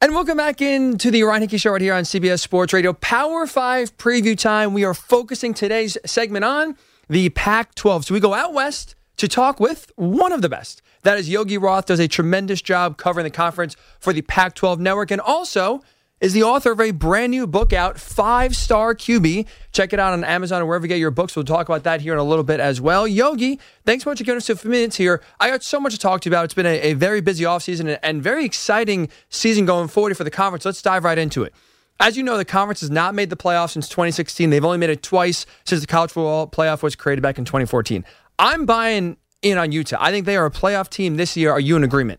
And welcome back into the Ryan Hickey Show right here on CBS Sports Radio. Power 5 preview time. We are focusing today's segment on the Pac-12. So we go out west to talk with one of the best. That is Yogi Roth, does a tremendous job covering the conference for the Pac-12 Network, and also is the author of a brand new book out, 5-Star QB. Check it out on Amazon or wherever you get your books. We'll talk about that here in a little bit as well. Yogi, thanks so much for giving us a few minutes here. I got so much to talk to you about. It's been a very busy offseason and very exciting season going forward for the conference. Let's dive right into it. As you know, the conference has not made the playoffs since 2016. They've only made it twice since the college football playoff was created back in 2014. I'm buying in on Utah. I think they are a playoff team this year. Are you in agreement?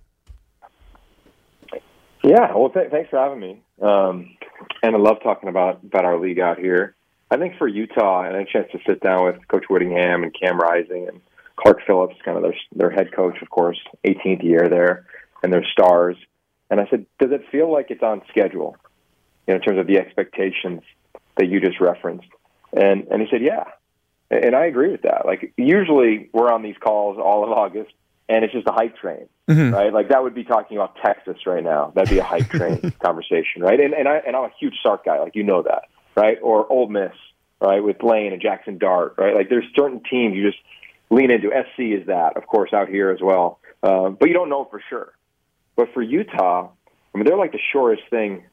Yeah, well, thanks for having me. And I love talking about our league out here. I think for Utah, I had a chance to sit down with Coach Whittingham and Cam Rising and Clark Phillips, kind of their head coach, of course, 18th year there, and their stars. And I said, does it feel like it's on schedule, in terms of the expectations that you just referenced? And he said, yeah. And I agree with that. Like, usually we're on these calls all of August, and it's just a hype train, right? Like, that would be talking about Texas right now. That'd be a hype train conversation, right? And I'm a huge Sark guy, like, you know that, right? Or Ole Miss, right, with Lane and Jackson Dart, right? Like, there's certain teams you just lean into. SC is that, of course, out here as well. But you don't know for sure. But for Utah, I mean, they're like the shortest thing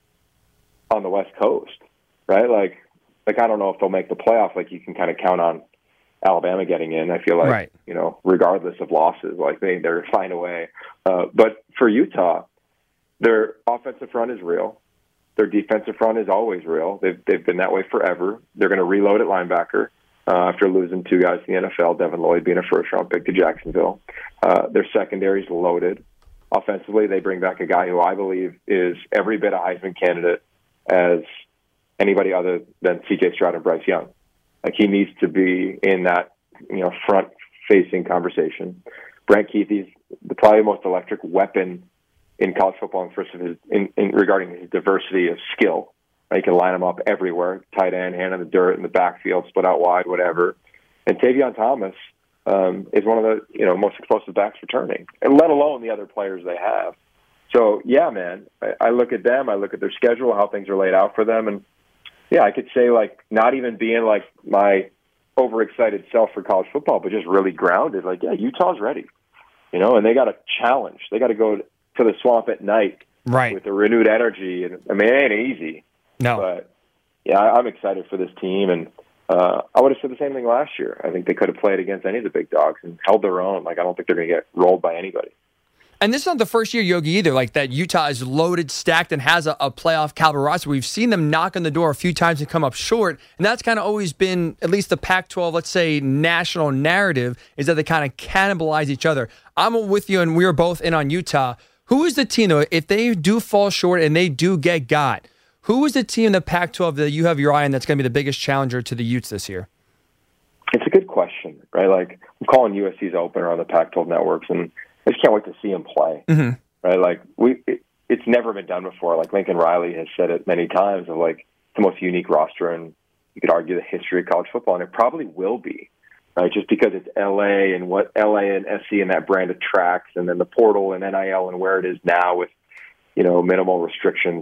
on the West Coast, right? Like I don't know if they'll make the playoff. Like, you can kind of count on Alabama getting in. I feel like, right, regardless of losses, like they're find a way. But for Utah, their offensive front is real. Their defensive front is always real. They've been that way forever. They're going to reload at linebacker after losing two guys in the NFL, Devin Lloyd being a first-round pick to Jacksonville. Their secondary is loaded. Offensively, they bring back a guy who I believe is every bit a Heisman candidate as anybody other than C.J. Stroud and Bryce Young. Like, he needs to be in that, front-facing conversation. Brant Kuithe's probably the most electric weapon in college football in regarding his diversity of skill. He can line them up everywhere, tight end, hand in the dirt, in the backfield, split out wide, whatever. And Tavion Thomas is one of the most explosive backs returning, and let alone the other players they have. So, yeah, man, I look at them, I look at their schedule, how things are laid out for them, and yeah, I could say, like, not even being like my overexcited self for college football, but just really grounded. Like, yeah, Utah's ready, and they got a challenge. They got to go to the swamp at night, right, with a renewed energy. And I mean, it ain't easy. No, but yeah, I'm excited for this team, and I would have said the same thing last year. I think they could have played against any of the big dogs and held their own. Like, I don't think they're going to get rolled by anybody. And this is not the first year, Yogi, either, like that Utah is loaded, stacked, and has a playoff caliber roster. We've seen them knock on the door a few times and come up short, and that's kind of always been, at least the Pac-12, let's say, national narrative, is that they kind of cannibalize each other. I'm with you, and we are both in on Utah. Who is the team, though, if they do fall short and they do get got, who is the team in the Pac-12 that you have your eye on that's going to be the biggest challenger to the Utes this year? It's a good question, right? Like, I'm calling USC's opener on the Pac-12 networks, and I just can't wait to see him play, right? Like, it's never been done before. Like, Lincoln Riley has said it many times of, like, the most unique roster, and you could argue the history of college football, and it probably will be, right? Just because it's LA and what LA and SC and that brand attracts, and then the portal and NIL and where it is now with, minimal restrictions.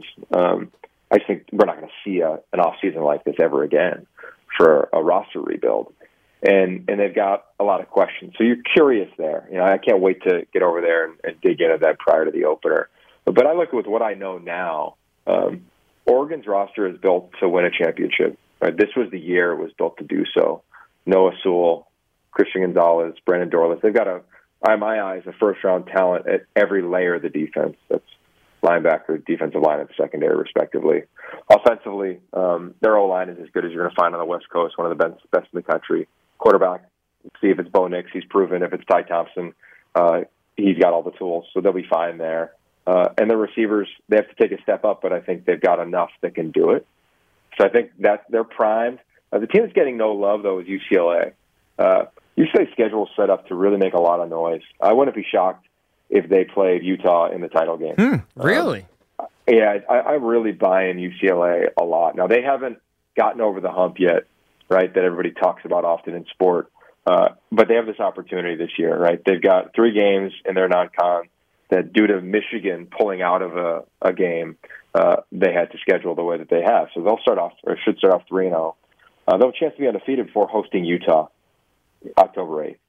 I just think we're not going to see an offseason like this ever again for a roster rebuild. And they've got a lot of questions. So you're curious there. I can't wait to get over there and dig into that prior to the opener. But I look with what I know now. Oregon's roster is built to win a championship. Right? This was the year it was built to do so. Noah Sewell, Christian Gonzalez, Brandon Dorless. They've got, in my eyes, a first-round talent at every layer of the defense. That's linebacker, defensive line, and secondary, respectively. Offensively, their O-line is as good as you're going to find on the West Coast, one of the best in the country. Quarterback, see if it's Bo Nix, he's proven. If it's Ty Thompson, he's got all the tools, so they'll be fine there. And the receivers, they have to take a step up, but I think they've got enough that can do it. So I think that they're primed. The team that's getting no love, though, is UCLA. UCLA's schedule is set up to really make a lot of noise. I wouldn't be shocked if they played Utah in the title game. Really? Yeah, I'm really buying UCLA a lot. Now, they haven't gotten over the hump yet, right, that everybody talks about often in sport. But they have this opportunity this year, right? They've got 3 games in their non-con. that due to Michigan pulling out of a game, they had to schedule the way that they have. So they'll start off, or should start off 3-0. They'll have a chance to be undefeated before hosting Utah October 8th.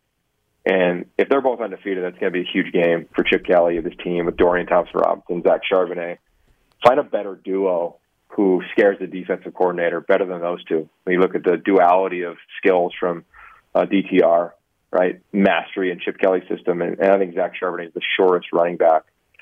And if they're both undefeated, that's going to be a huge game for Chip Kelly of this team with Dorian Thompson-Robinson, Zach Charbonnet. Find a better duo who scares the defensive coordinator better than those two. When you look at the duality of skills from DTR, right, mastery in Chip Kelly's system, and I think Zach Charbonnet is the shortest running back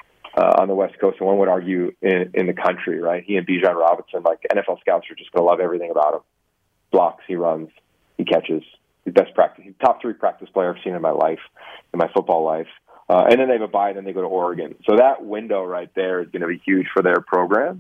on the West Coast, and one would argue in the country, right? He and Bijan Robinson, like NFL scouts are just going to love everything about him. Blocks, he runs, he catches. He's best practice. He's top 3 practice player I've seen in my life, in my football life. And then they have a bye, and then they go to Oregon. So that window right there is going to be huge for their program.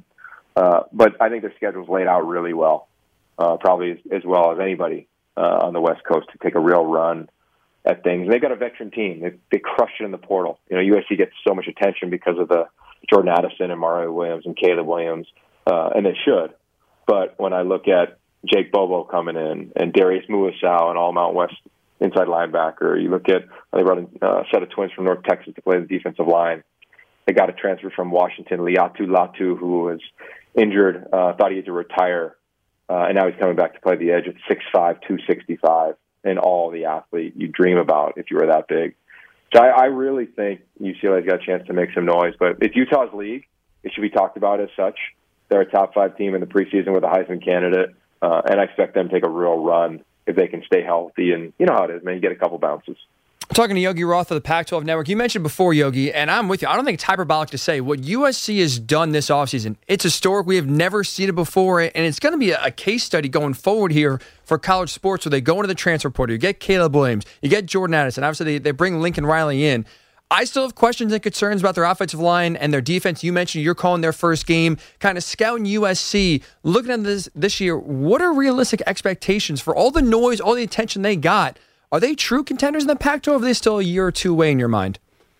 But I think their schedule's laid out really well, probably as well as anybody on the West Coast to take a real run at things. And they've got a veteran team. They crushed it in the portal. You know, USC gets so much attention because of the Jordan Addison and Mario Williams and Caleb Williams, and they should. But when I look at Jake Bobo coming in and Darius Muasau and all Mount West inside linebacker, you look at they brought in a set of twins from North Texas to play the defensive line. They got a transfer from Washington, Liatu Latu, who was injured, thought he had to retire, and now he's coming back to play the edge at 6'5", 265, and all the athlete you dream about if you were that big. So I really think UCLA's got a chance to make some noise, but it's Utah's league. It should be talked about as such. They're a top 5 team in the preseason with a Heisman candidate, and I expect them to take a real run if they can stay healthy. And you know how it is, man. You get a couple bounces. Talking to Yogi Roth of the Pac-12 Network, you mentioned before, Yogi, and I'm with you. I don't think it's hyperbolic to say what USC has done this offseason. It's historic. We have never seen it before, and it's going to be a case study going forward here for college sports where they go into the transfer portal. You get Caleb Williams. You get Jordan Addison. Obviously, they bring Lincoln Riley in. I still have questions and concerns about their offensive line and their defense. You mentioned you're calling their first game, kind of scouting USC. Looking at this year, what are realistic expectations for all the noise, all the attention they got? Are they true contenders in the Pac-12, or are they still a year or two away in your mind?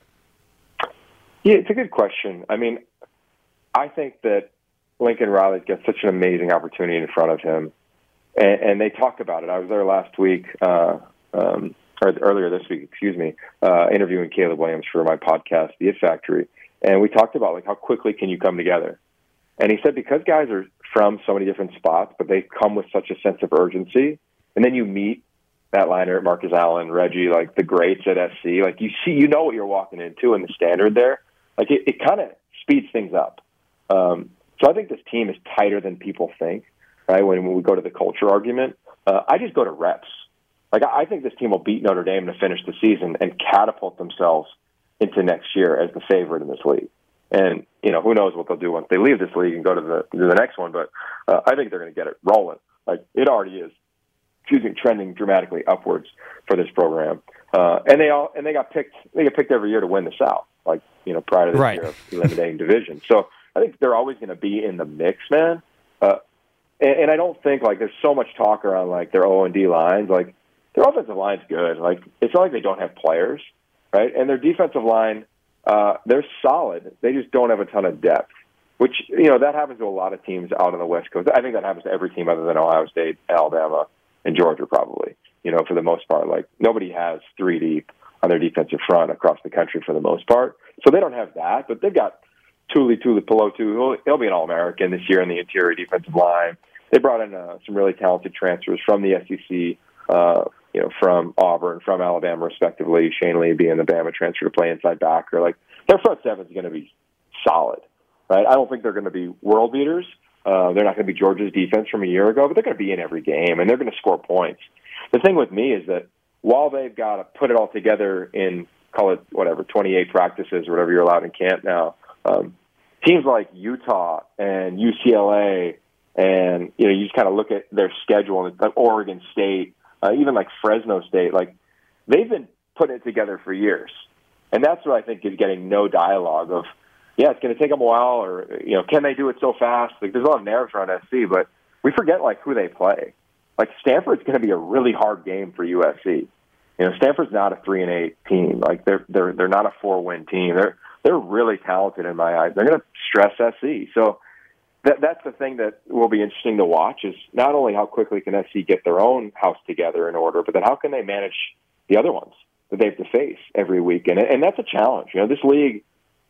Yeah, it's a good question. I mean, I think that Lincoln Riley's got such an amazing opportunity in front of him, and they talked about it. I was there last week, or earlier this week, interviewing Caleb Williams for my podcast, The It Factory, and we talked about like how quickly can you come together. And he said because guys are from so many different spots, but they come with such a sense of urgency, and then you meet Matt Leinart, Marcus Allen, Reggie, like the greats at SC, like you know what you're walking into and the standard there. Like it kind of speeds things up. So I think this team is tighter than people think, right? When we go to the culture argument, I just go to reps. Like I think this team will beat Notre Dame to finish the season and catapult themselves into next year as the favorite in this league. And you know who knows what they'll do once they leave this league and go to the next one. But I think they're going to get it rolling. Like it already is. Trending dramatically upwards for this program, and they got picked. They get picked every year to win the South, like prior to this year of eliminating division. So I think they're always going to be in the mix, man. And I don't think like there's so much talk around like their O&D lines. Like their offensive line's good. Like it's not like they don't have players, right? And their defensive line, they're solid. They just don't have a ton of depth. Which that happens to a lot of teams out on the West Coast. I think that happens to every team other than Ohio State, Alabama, and Georgia probably, for the most part. Like, nobody has 3 deep on their defensive front across the country for the most part. So they don't have that, but they've got Tuli Pelotu. He'll be an All-American this year in the interior defensive line. They brought in some really talented transfers from the SEC, from Auburn, from Alabama, respectively. Shane Lee being the Bama transfer to play inside backer. Like, their front seven is going to be solid, right? I don't think they're going to be world beaters. They're not going to be Georgia's defense from a year ago, but they're going to be in every game, and they're going to score points. The thing with me is that while they've got to put it all together in, call it, 28 practices or whatever you're allowed in camp now, teams like Utah and UCLA and, you just kind of look at their schedule, and like Oregon State, even like Fresno State, like they've been putting it together for years. And that's what I think is getting no dialogue of, yeah, it's going to take them a while, or, can they do it so fast? Like, there's a lot of narratives around SC, but we forget, like, who they play. Like, Stanford's going to be a really hard game for USC. Stanford's not a 3-8 team. Like, they're not a 4-win team. They're really talented in my eyes. They're going to stress SC. So that's the thing that will be interesting to watch is not only how quickly can SC get their own house together in order, but then how can they manage the other ones that they have to face every week. And that's a challenge. This league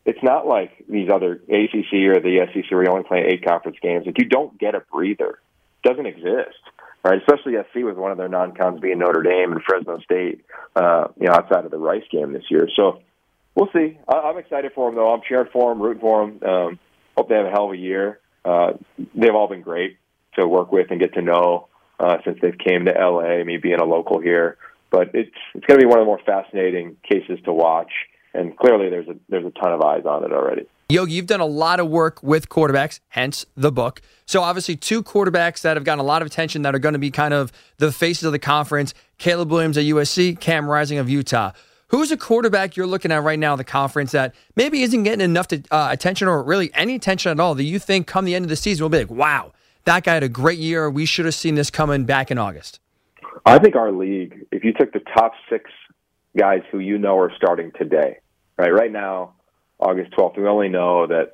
it's not like these other ACC or the SEC where you only play 8 conference games. Like, you don't get a breather. It doesn't exist, right? Especially SC with one of their non-cons being Notre Dame and Fresno State, outside of the Rice game this year. So we'll see. I'm excited for them, though. I'm cheering for them, rooting for them. Hope they have a hell of a year. They've all been great to work with and get to know since they've came to LA, me being a local here. But it's going to be one of the more fascinating cases to watch. And clearly, there's a ton of eyes on it already. Yogi, you've done a lot of work with quarterbacks, hence the book. So obviously 2 quarterbacks that have gotten a lot of attention that are going to be kind of the faces of the conference, Caleb Williams at USC, Cam Rising of Utah. Who's a quarterback you're looking at right now in the conference that maybe isn't getting enough attention or really any attention at all that you think come the end of the season will be like, wow, that guy had a great year. We should have seen this coming back in August? I think our league, if you took the top 6 guys who you know are starting today, right now, August 12th, we only know that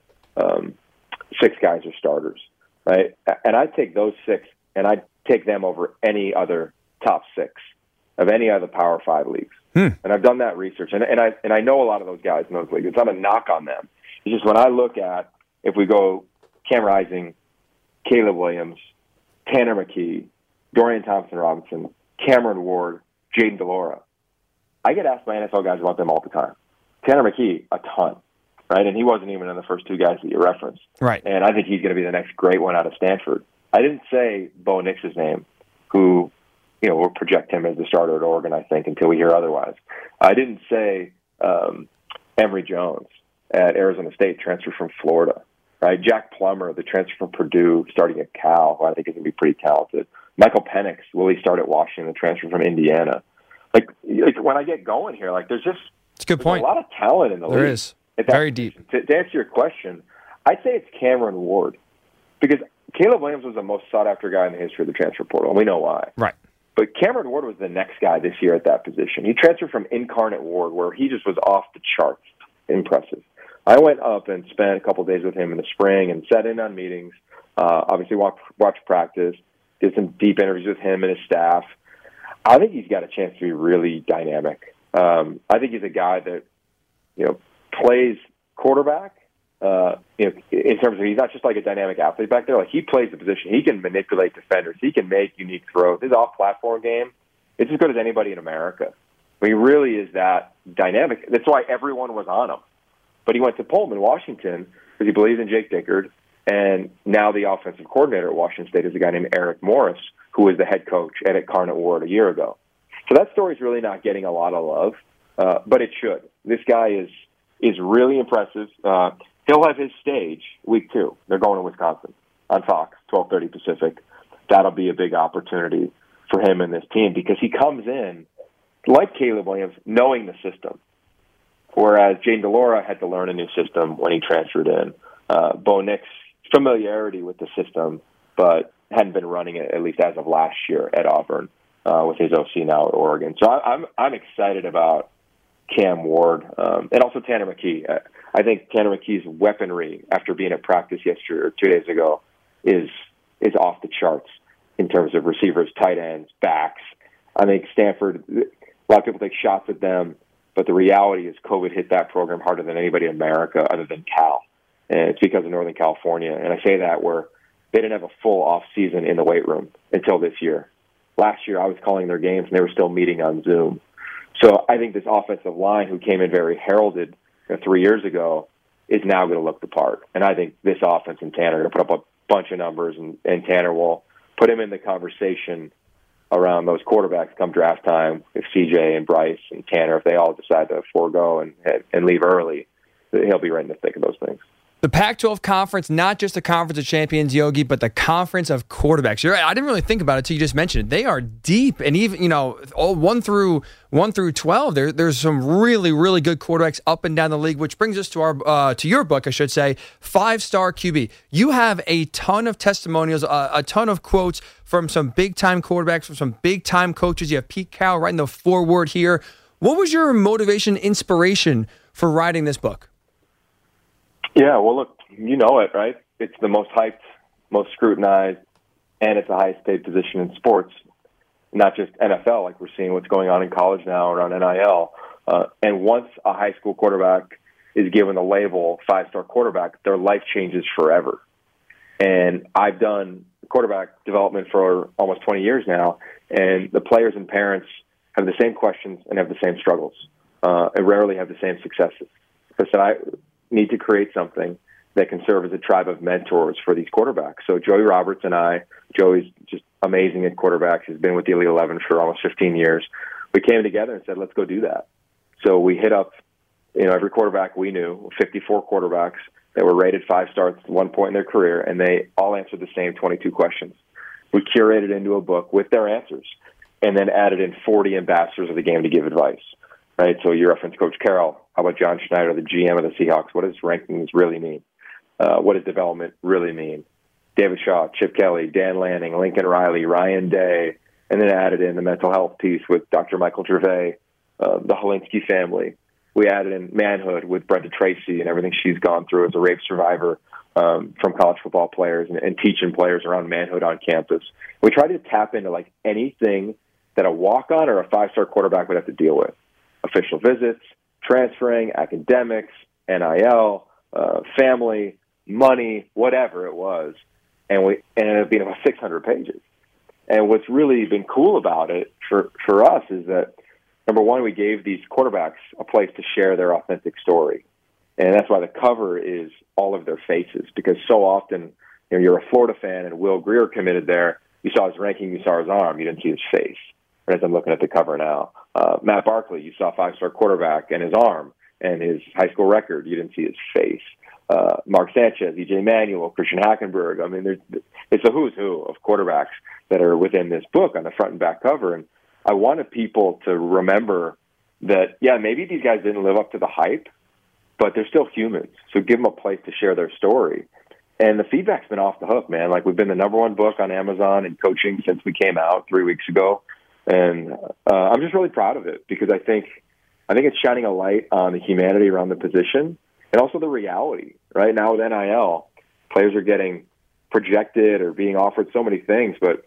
6 guys are starters, right? And I'd take those 6, and I'd take them over any other top 6 of any other Power 5 leagues. And I've done that research, and I know a lot of those guys in those leagues. It's not a knock on them. It's just when I look at, if we go Cam Rising, Caleb Williams, Tanner McKee, Dorian Thompson-Robinson, Cameron Ward, Jaden DeLora, I get asked by NFL guys about them all the time. Tanner McKee, a ton, right? And he wasn't even in the first 2 guys that you referenced. Right. And I think he's going to be the next great one out of Stanford. I didn't say Bo Nix's name, who, we'll project him as the starter at Oregon, I think, until we hear otherwise. I didn't say Emory Jones at Arizona State, transfer from Florida, right? Jack Plummer, the transfer from Purdue, starting at Cal, who I think is going to be pretty talented. Michael Penix, will he start at Washington, the transfer from Indiana? Like when I get going here, there's just it's a good point. A lot of talent in the league. There is. Very deep. To answer your question, I'd say it's Cameron Ward, because Caleb Williams was the most sought-after guy in the history of the transfer portal, and we know why. Right. But Cameron Ward was the next guy this year at that position. He transferred from Incarnate Ward, where he just was off the charts impressive. I went up and spent a couple of days with him in the spring and sat in on meetings, obviously watched practice, did some deep interviews with him and his staff. I think he's got a chance to be really dynamic. I think he's a guy that, plays quarterback, in terms of he's not just like a dynamic athlete back there. Like, he plays the position. He can manipulate defenders. He can make unique throws. His off-platform game, it's as good as anybody in America. I mean, he really is that dynamic. That's why everyone was on him. But he went to Pullman, Washington, because he believes in Jake Dickard. And now the offensive coordinator at Washington State is a guy named Eric Morris, who was the head coach at Incarnate Ward a year ago. So that story's really not getting a lot of love, but it should. This guy is really impressive. He'll have his stage week 2. They're going to Wisconsin on Fox, 12:30 Pacific. That'll be a big opportunity for him and this team, because he comes in, like Caleb Williams, knowing the system, whereas Jaden DeLora had to learn a new system when he transferred in. Bo Nix, familiarity with the system, but hadn't been running it, at least as of last year at Auburn, with his OC now at Oregon. So I'm excited about Cam Ward, and also Tanner McKee. I think Tanner McKee's weaponry after being at practice yesterday or 2 days ago is off the charts in terms of receivers, tight ends, backs. I think Stanford, a lot of people take shots at them, but the reality is COVID hit that program harder than anybody in America other than Cal. And it's because of Northern California. And I say that where they didn't have a full off season in the weight room until this year. Last year I was calling their games and they were still meeting on Zoom. So I think this offensive line, who came in very heralded 3 years ago, is now going to look the part. And I think this offense and Tanner are going to put up a bunch of numbers, and Tanner will put him in the conversation around those quarterbacks come draft time. If CJ and Bryce and Tanner, if they all decide to forego and leave early, he'll be right in the thick of those things. The Pac-12 conference, not just the conference of champions, Yogi, but the conference of quarterbacks. You're right. I didn't really think about it until you just mentioned it. They are deep, and even all 1 through 12. There's some really, really good quarterbacks up and down the league. Which brings us to to your book, I should say, 5-Star QB. You have a ton of testimonials, a ton of quotes from some big time quarterbacks, from some big time coaches. You have Pete Carroll writing the foreword here. What was your motivation, inspiration for writing this book? Yeah, well, look, you know it, right? It's the most hyped, most scrutinized, and it's the highest paid position in sports, not just NFL, like we're seeing what's going on in college now around NIL. And once a high school quarterback is given the label 5-star quarterback, their life changes forever. And I've done quarterback development for almost 20 years now, and the players and parents have the same questions and have the same struggles, and rarely have the same successes. So I said, I need to create something that can serve as a tribe of mentors for these quarterbacks. So Joey Roberts and I, Joey's just amazing at quarterbacks. He's been with the Elite 11 for almost 15 years. We came together and said, let's go do that. So we hit up, every quarterback we knew, 54 quarterbacks that were rated 5 stars at one point in their career, and they all answered the same 22 questions. We curated into a book with their answers and then added in 40 ambassadors of the game to give advice. Right? So you referenced Coach Carroll. How about John Schneider, the GM of the Seahawks? What does rankings really mean? What does development really mean? David Shaw, Chip Kelly, Dan Lanning, Lincoln Riley, Ryan Day, and then added in the mental health piece with Dr. Michael Gervais, the Holinsky family. We added in manhood with Brenda Tracy and everything she's gone through as a rape survivor from college football players and teaching players around manhood on campus. We tried to tap into like anything that a walk-on or a 5-star quarterback would have to deal with. Official visits, transferring, academics, NIL, family, money, whatever it was. And we ended up being about 600 pages. And what's really been cool about it for us is that, number one, we gave these quarterbacks a place to share their authentic story. And that's why the cover is all of their faces, because so often, you're a Florida fan and Will Grier committed there. You saw his ranking, you saw his arm, you didn't see his face. As I'm looking at the cover now. Matt Barkley, you saw a 5-star quarterback and his arm and his high school record. You didn't see his face. Mark Sanchez, EJ Manuel, Christian Hackenberg. I mean, it's a who's who of quarterbacks that are within this book on the front and back cover. And I wanted people to remember that, maybe these guys didn't live up to the hype, but they're still humans. So give them a place to share their story. And the feedback's been off the hook, man. Like, we've been the number one book on Amazon in coaching since we came out 3 weeks ago. And I'm just really proud of it because I think it's shining a light on the humanity around the position and also the reality. Right now with NIL, players are getting projected or being offered so many things, but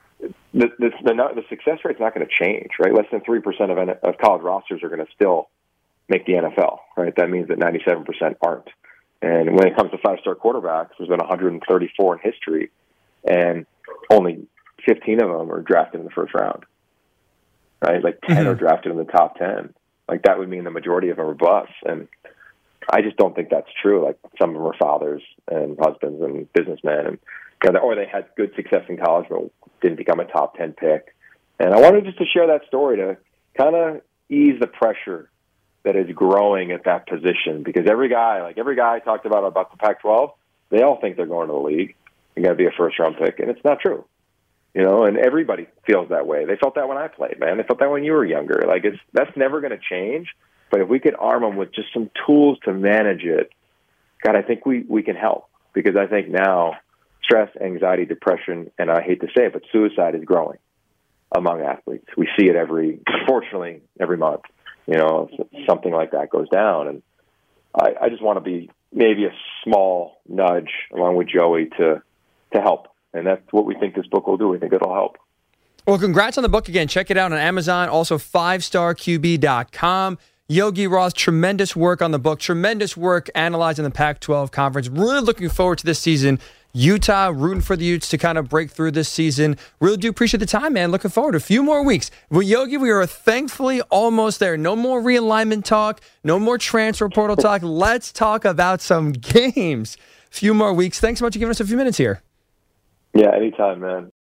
the success rate's not going to change. Right, less than 3% of college rosters are going to still make the NFL. Right, that means that 97% aren't. And when it comes to 5-star quarterbacks, there's been 134 in history, and only 15 of them are drafted in the first round. Right? Like 10 are drafted in the top 10. Like, that would mean the majority of them are busts. And I just don't think that's true. Like, some of them are fathers and husbands and businessmen, or they had good success in college but didn't become a top 10 pick. And I wanted just to share that story to kind of ease the pressure that is growing at that position. Because every guy I talked about the Pac-12, they all think they're going to the league. They're going to be a first-round pick, and it's not true. And everybody feels that way. They felt that when I played, man. They felt that when you were younger. Like, that's never going to change. But if we could arm them with just some tools to manage it, God, I think we can help. Because I think now stress, anxiety, depression, and I hate to say it, but suicide is growing among athletes. We see it unfortunately, every month. Something like that goes down. And I just want to be maybe a small nudge along with Joey to help. And that's what we think this book will do. We think it'll help. Well, congrats on the book again. Check it out on Amazon. Also, 5starqb.com. Yogi Roth, tremendous work on the book. Tremendous work analyzing the Pac-12 conference. Really looking forward to this season. Utah, rooting for the Utes to kind of break through this season. Really do appreciate the time, man. Looking forward to a few more weeks. Well, Yogi, we are thankfully almost there. No more realignment talk. No more transfer portal talk. Let's talk about some games. Few more weeks. Thanks so much for giving us a few minutes here. Yeah, anytime, man.